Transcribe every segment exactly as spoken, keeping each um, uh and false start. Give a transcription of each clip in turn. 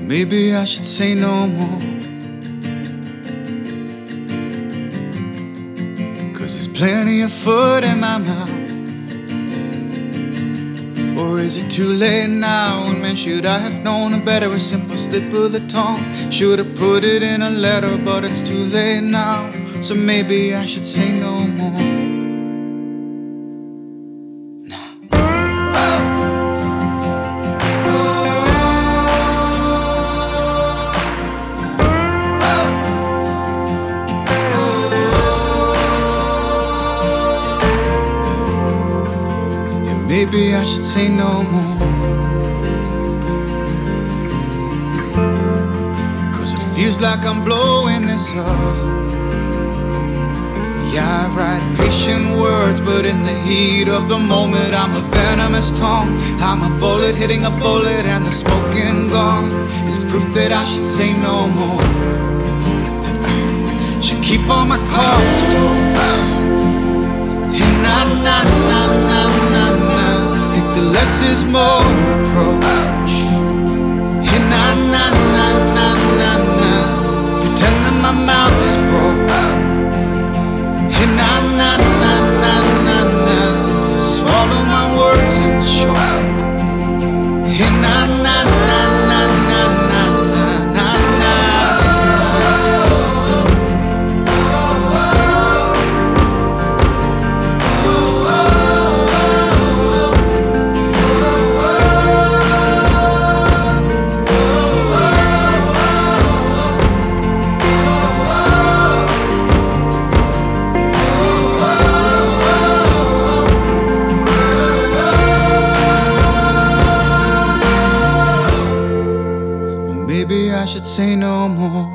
Maybe I should say no more, 'cause there's plenty of food in my mouth. Or is it too late now? And man, should I have known better? A simple slip of the tongue. Should have put it in a letter, but it's too late now. So maybe I should say no more. Maybe I should say no more, 'cause it feels like I'm blowing this up. Yeah, I write patient words, but in the heat of the moment I'm a venomous tongue. I'm a bullet hitting a bullet, and the smoking gun is proof that I should say no more. Should keep all my cards closed, and na na na na na na. The less is more approach. Hey, na na na na na na. Pretend that my mouth is broke. Hey, na na na na na na. Swallow my words and choke. Hey, na na na na na na na na. Maybe I should say no more.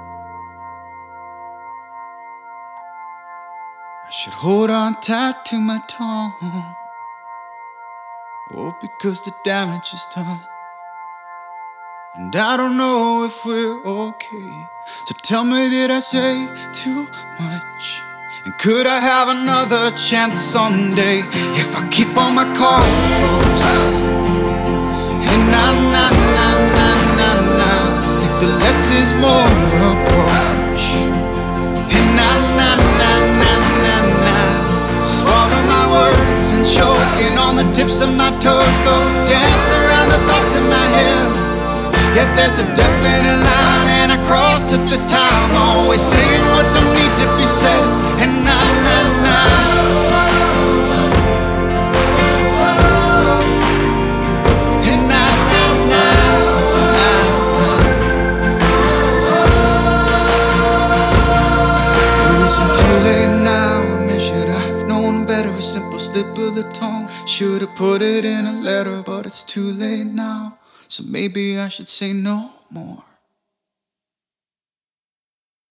I should hold on tight to my tongue. Oh, because the damage is done, and I don't know if we're okay. So tell me, did I say too much? And could I have another chance someday if I keep all my cards closed? And na na na na na na. The less is more approach. And na na na na na na. Swallow my words and choking on the tips of my toes. Go dance around the thoughts in my head. Yet there's a definite line, and I crossed it this time. Always saying what don't need to be said. And na na na. Simple slip of the tongue. Should have put it in a letter, but it's too late now. So maybe I should say no more.